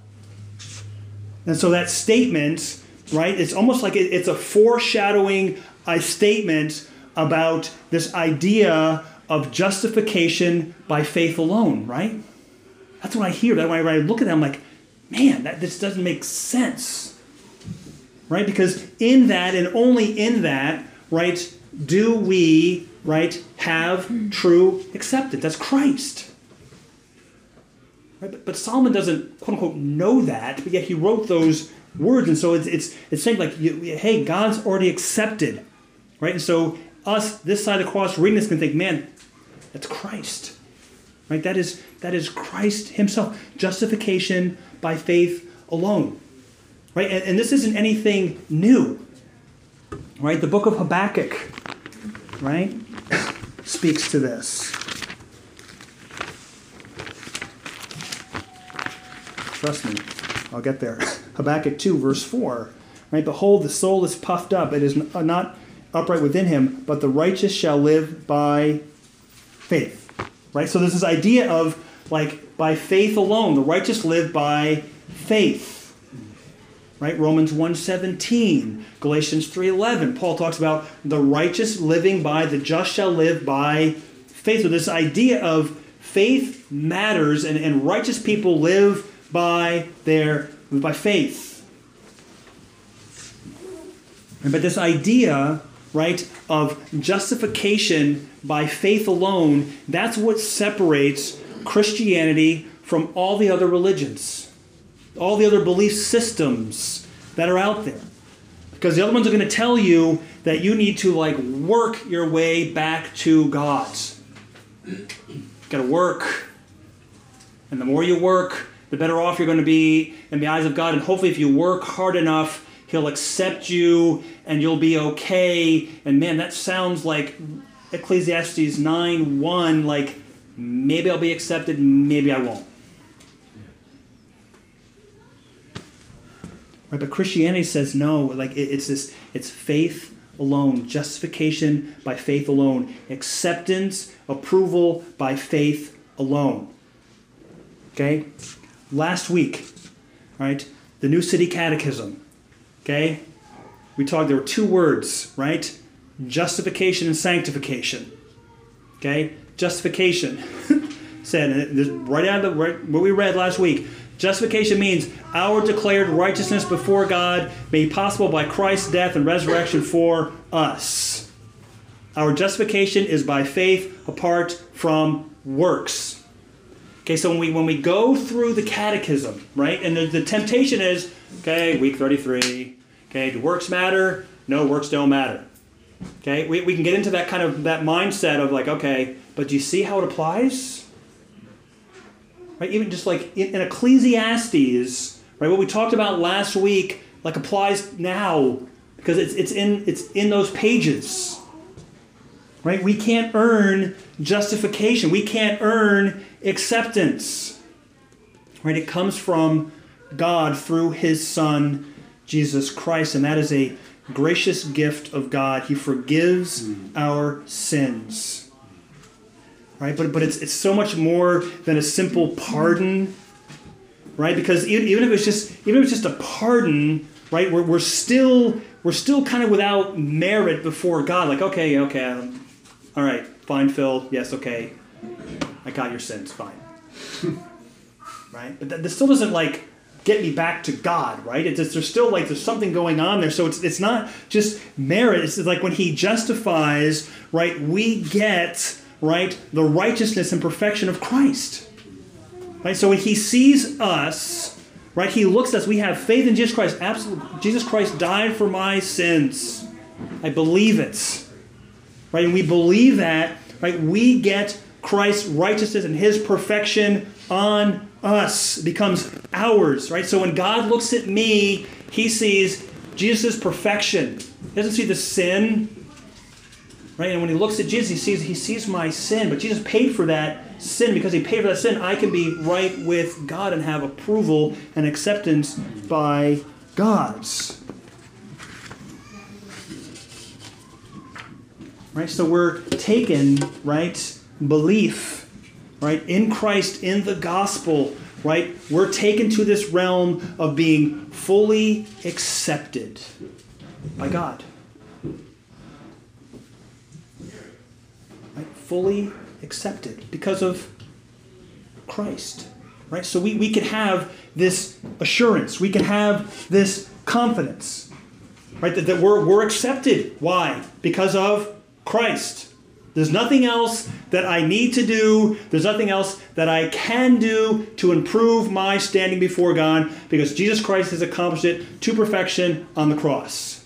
[SPEAKER 1] and so that statement, right? It's almost like it, it's a foreshadowing, a statement about this idea of justification by faith alone, right? That's what I hear. That when I look at that, I'm like, man, that this doesn't make sense, right? Because in that and only in that, right, do we, right, have true acceptance. That's Christ. Right? But, but Solomon doesn't, quote unquote, know that, but yet he wrote those words, and so it's it's it's saying like, you, hey, God's already accepted, right? And so us, this side of the cross, reading this can think, man, that's Christ, right? That is that is Christ himself. Justification by faith alone, right? And, and this isn't anything new, right? The book of Habakkuk, right, speaks to this. Trust me, I'll get there. Habakkuk two, verse four, right? Behold, the soul is puffed up; it is not upright within him, but the righteous shall live by faith, right? So there's this idea of like by faith alone, the righteous live by faith, right? Romans one seventeen, Galatians three eleven, Paul talks about the righteous living by, the just shall live by faith. So this idea of faith matters, and, and righteous people live by their by faith. But this idea, right, of justification by faith alone, that's what separates Christianity from all the other religions, all the other belief systems that are out there. Because the other ones are going to tell you that you need to like work your way back to God. You got to work. And the more you work, the better off you're going to be in the eyes of God. And hopefully if you work hard enough, He'll accept you and you'll be okay. And man, that sounds like Ecclesiastes nine one, like maybe I'll be accepted, maybe I won't. Right, but Christianity says no, like it, it's this, it's faith alone, justification by faith alone, acceptance, approval by faith alone. Okay? Last week, right, the New City Catechism, okay? We talked, there were two words, right? Justification and sanctification. Okay? Justification said, and right out of the, right, what we read last week, justification means our declared righteousness before God made possible by Christ's death and resurrection for us. Our justification is by faith apart from works. Okay, so when we when we go through the catechism, right, and the, the temptation is, okay, week thirty-three, okay, do works matter? No, works don't matter. Okay, we, we can get into that kind of, that mindset of like, okay, but do you see how it applies? Right, even just like in, in Ecclesiastes, right, what we talked about last week, like applies now because it's it's in it's in those pages. Right, we can't earn justification. We can't earn acceptance. Right, it comes from God through His Son, Jesus Christ, and that is a gracious gift of God. He forgives mm. our sins. Right, but but it's it's so much more than a simple pardon, right? Because even, even if it's just even if it's just a pardon, right? We're we're still we're still kind of without merit before God. Like, okay, okay, um, all right, fine, Phil. Yes, okay, I got your sins, fine. Right, but that, that still doesn't like get me back to God, right? It's just, there's still like there's something going on there. So it's it's not just merit. It's like when He justifies, right? We get, right, the righteousness and perfection of Christ. Right? So when He sees us, right, He looks at us, we have faith in Jesus Christ. Absolutely. Jesus Christ died for my sins. I believe it. Right? And we believe that, right, we get Christ's righteousness and His perfection on us. It becomes ours, right? So when God looks at me, He sees Jesus' perfection. He doesn't see the sin. Right? And when He looks at Jesus, he sees he sees my sin. But Jesus paid for that sin. Because He paid for that sin, I can be right with God and have approval and acceptance by God. Right? So we're taken, right, belief, right, in Christ, in the gospel, right? We're taken to this realm of being fully accepted by God. Fully accepted because of Christ, right? So we, we can have this assurance. We can have this confidence, right? That, that we're, we're accepted. Why? Because of Christ. There's nothing else that I need to do. There's nothing else that I can do to improve my standing before God because Jesus Christ has accomplished it to perfection on the cross.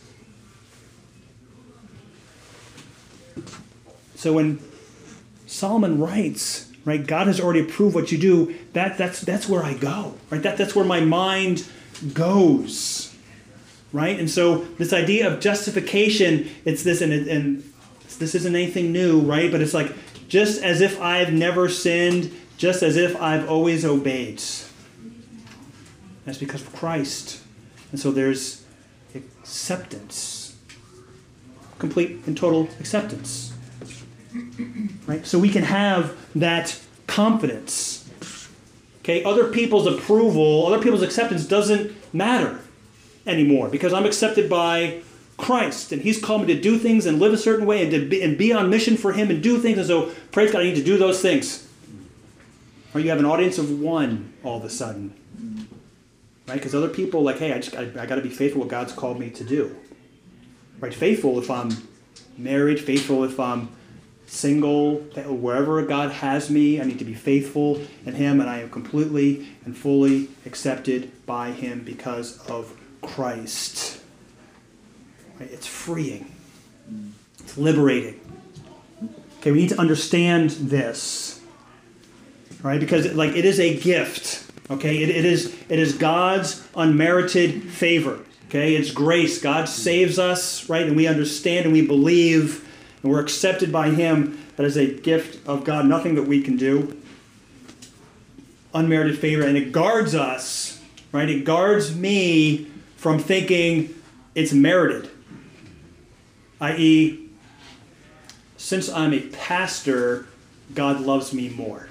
[SPEAKER 1] So when Solomon writes, right, God has already approved what you do. That that's that's where I go, right? That that's where my mind goes, right? And so this idea of justification, it's this, and, it, and this isn't anything new, right? But it's like just as if I've never sinned, just as if I've always obeyed. That's because of Christ, and so there's acceptance, complete and total acceptance. Right? So we can have that confidence. Okay, other people's approval, other people's acceptance doesn't matter anymore because I'm accepted by Christ and He's called me to do things and live a certain way and to be, and be on mission for Him and do things. And so, praise God, I need to do those things. Or you have an audience of one all of a sudden. Right? Because other people are like, hey, I just I, I got to be faithful what God's called me to do. Right? Faithful if I'm married, faithful if I'm single, wherever God has me. I need to be faithful in him, and I am completely and fully accepted by him because of Christ. Right? It's freeing. It's liberating. Okay, we need to understand this, right? Because like it is a gift. Okay, it, it is it is God's unmerited favor. Okay, it's grace. God saves us, right? And we understand and we believe and we're accepted by him. That is a gift of God, nothing that we can do. Unmerited favor. And it guards us, right? It guards me from thinking it's merited. that is, since I'm a pastor, God loves me more.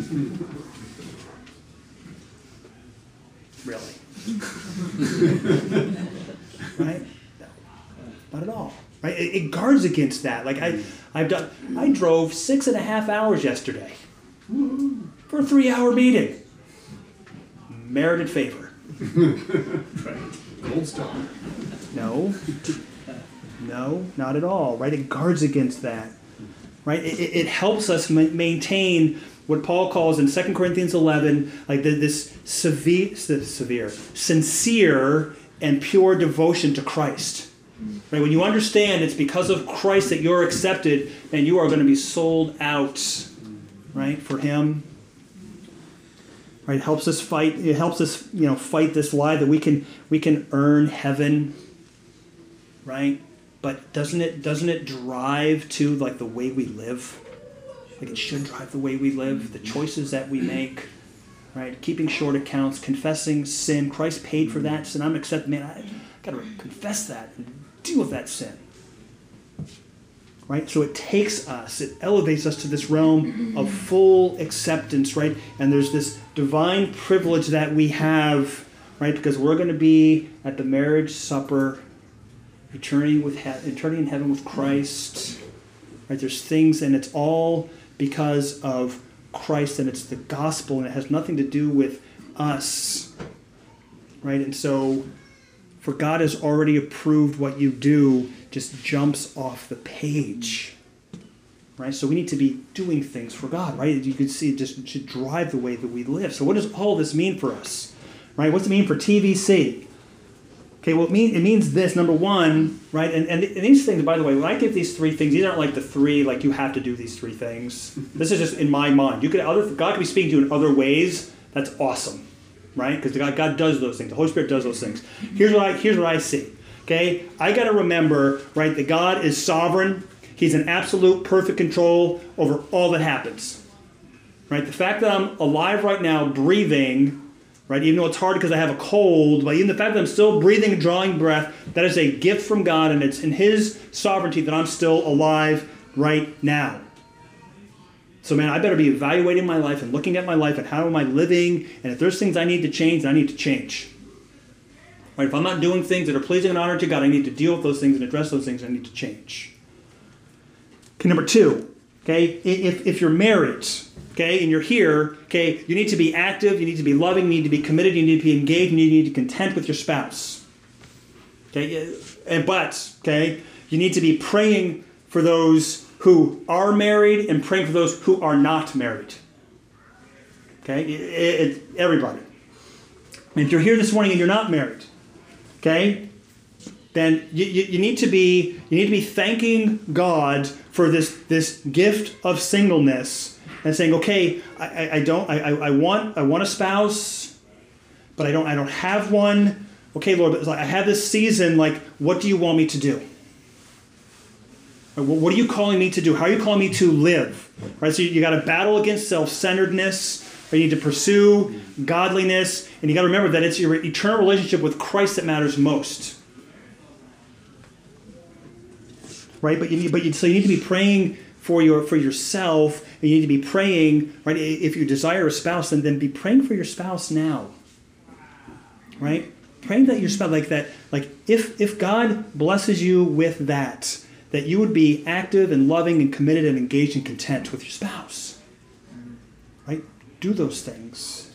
[SPEAKER 1] Really? Right? No, not at all. Right? It, it guards against that. Like I, I've done. I drove six and a half hours yesterday for a three-hour meeting. Merited favor.
[SPEAKER 2] Gold star.
[SPEAKER 1] No. No, not at all. Right? It guards against that. Right? It, it helps us ma- maintain what Paul calls in Second Corinthians eleven, like the, this severe, severe, sincere and pure devotion to Christ. Right? When you understand it's because of Christ that you're accepted, and you are going to be sold out, right, for him. Right? It helps us fight. It helps us, you know, fight this lie that we can we can earn heaven. Right? But doesn't it doesn't it drive to like the way we live? Like it should drive the way we live, the choices that we make, right? Keeping short accounts, confessing sin. Christ paid for that sin. I'm accepting, man, I got to confess that and deal with that sin. Right? So it takes us, it elevates us to this realm of full acceptance, right? And there's this divine privilege that we have, right? Because we're going to be at the marriage supper, eternity with he- eternity in heaven with Christ. Right? There's things, and it's all because of Christ, and it's the gospel, and it has nothing to do with us. Right? And so, for God has already approved what you do, just jumps off the page. Right? So we need to be doing things for God, right? You can see it just should drive the way that we live. So what does all this mean for us? Right? What's it mean for T V C? Okay, well, it, mean, it means this, number one, right? And, and, and these things, by the way, when I give these three things, these aren't like the three, like you have to do these three things. This is just in my mind. You could other God could be speaking to you in other ways. That's awesome, right? Because God, God does those things. The Holy Spirit does those things. Here's what I, here's what I see, okay? I got to remember, right, that God is sovereign. He's in absolute, perfect control over all that happens, right? The fact that I'm alive right now, breathing, right? Even though it's hard because I have a cold, but even the fact that I'm still breathing and drawing breath, that is a gift from God, and it's in his sovereignty that I'm still alive right now. So, man, I better be evaluating my life and looking at my life and how am I living, and if there's things I need to change, I need to change. Right? If I'm not doing things that are pleasing and honoring to God, I need to deal with those things and address those things. I need to change. Okay, number two, okay, if, if you're married, okay, and you're here, okay, you need to be active, you need to be loving, you need to be committed, you need to be engaged, and you need to be content with your spouse. Okay, and but, okay, you need to be praying for those who are married and praying for those who are not married. Okay, it, it, everybody. And if you're here this morning and you're not married, okay, then you, you, you need to be you need to be thanking God for this this gift of singleness. And saying, okay, I, I, I don't, I, I want, I want a spouse, but I don't, I don't have one. Okay, Lord, but I have this season. Like, what do you want me to do? What are you calling me to do? How are you calling me to live? Right. So you, you got to battle against self-centeredness. Or you need to pursue godliness, and you got to remember that it's your eternal relationship with Christ that matters most. Right. But you need, but you, so you need to be praying for your for yourself. You need to be praying, right? If you desire a spouse, then, then be praying for your spouse now. Right? Praying that your spouse, like that, like if if God blesses you with that, that you would be active and loving and committed and engaged and content with your spouse. Right? Do those things.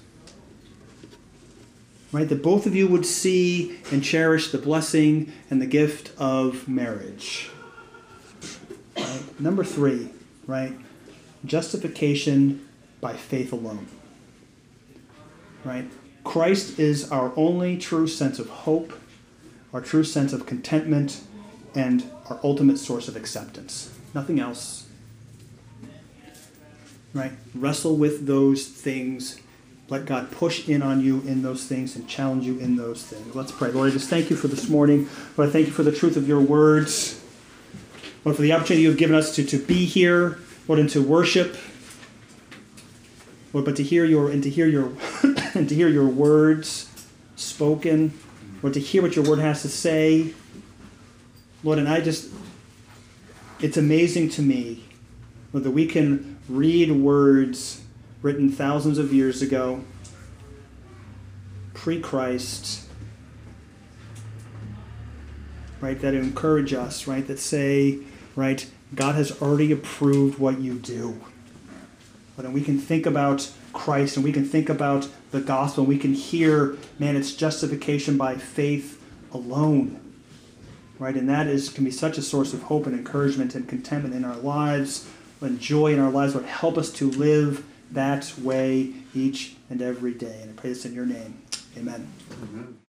[SPEAKER 1] Right? That both of you would see and cherish the blessing and the gift of marriage. Right? Number three, right? Justification by faith alone. Right? Christ is our only true sense of hope, our true sense of contentment, and our ultimate source of acceptance. Nothing else. Right? Wrestle with those things. Let God push in on you in those things and challenge you in those things. Let's pray. Lord, I just thank you for this morning. Lord, I thank you for the truth of your words. Lord, for the opportunity you have given us to, to be here, Lord, and to worship. Lord, but to hear your and to hear your and to hear your words spoken, Lord, to hear what your word has to say. Lord, and I just it's amazing to me, Lord, that we can read words written thousands of years ago, pre-Christ, right, that encourage us, right, that say, right, God has already approved what you do. But we can think about Christ and we can think about the gospel and we can hear, man, it's justification by faith alone. Right? And that is can be such a source of hope and encouragement and contentment in our lives and joy in our lives. Lord, help us to live that way each and every day. And I pray this in your name. Amen. Amen.